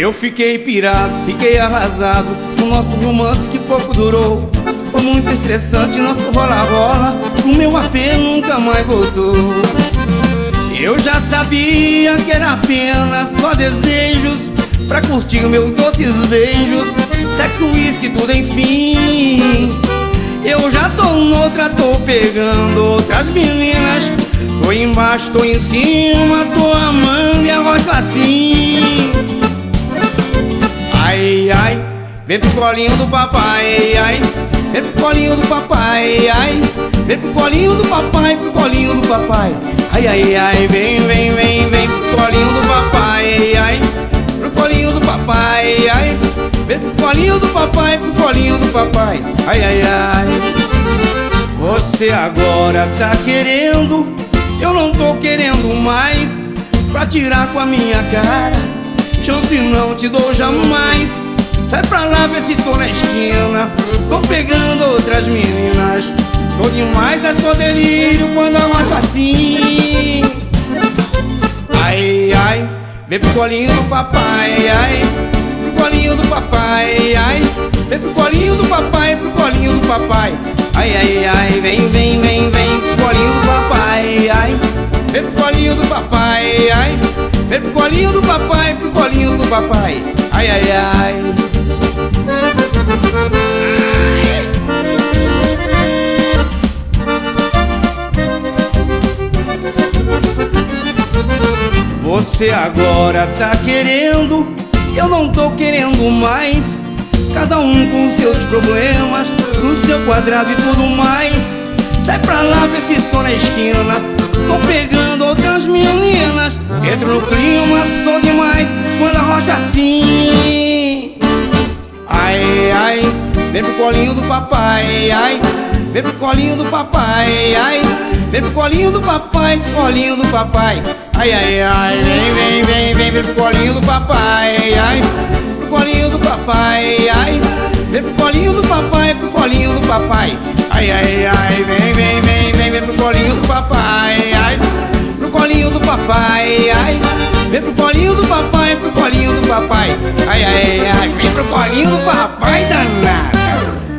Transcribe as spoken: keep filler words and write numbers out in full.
Eu fiquei pirado, fiquei arrasado no nosso romance que pouco durou. Foi muito estressante nosso rola-rola, o meu apelo nunca mais voltou. Eu já sabia que era apenas só desejos pra curtir meus doces beijos, sexo, uísque, tudo enfim. Eu já tô noutra, tô pegando outras meninas. Tô embaixo, tô em cima, tô amando e a voz tá assim. Ai, ai, vem pro colinho do papai, ai. Vem pro colinho do papai, ai. Vem pro colinho do papai, pro colinho do papai. Ai, ai, ai, vem, vem, vem, vem pro colinho do papai, ai. Pro colinho do papai, ai. Vem pro colinho do papai, pro colinho do papai. Ai, ai, ai. Você agora tá querendo, eu não tô querendo mais, pra tirar com a minha cara, chance não te dou jamais. Sai pra lá, vê se tô na esquina, tô pegando outras meninas. Tô demais, é só delírio quando a voz tá assim. Ai, ai, vem pro colinho do papai, ai. Pro colinho do papai, ai. Vem pro colinho do papai, pro colinho do papai. Ai, ai, ai, vem, vem, vem, vem pro colinho do papai, ai. Vem pro colinho do papai, ai. Vem pro colinho do papai, pro colinho do papai. Ai, ai, ai. Você agora tá querendo, eu não tô querendo mais. Cada um com seus problemas, no seu quadrado e tudo mais. Sai pra lá, vê se tô na esquina, tô pegando outras meninas. Entro no clima, sou demais quando a rocha assim. Ai, ai, vem pro colinho do papai, ai. Vem pro colinho do papai, ai. Vem pro colinho do papai, colinho do papai. Ai, ai, ai, vem, vem, vem, vem, vem pro colinho do papai, ai. Pro colinho do papai, ai. Vem pro colinho do papai, pro colinho do papai. Ai, ai, ai, vem, vem, vem, vem, vem pro colinho do papai, ai. Pro colinho do papai, ai. Vem pro colinho do papai, pro colinho do papai. Ai, ai, ai, vem pro colinho do papai, danada.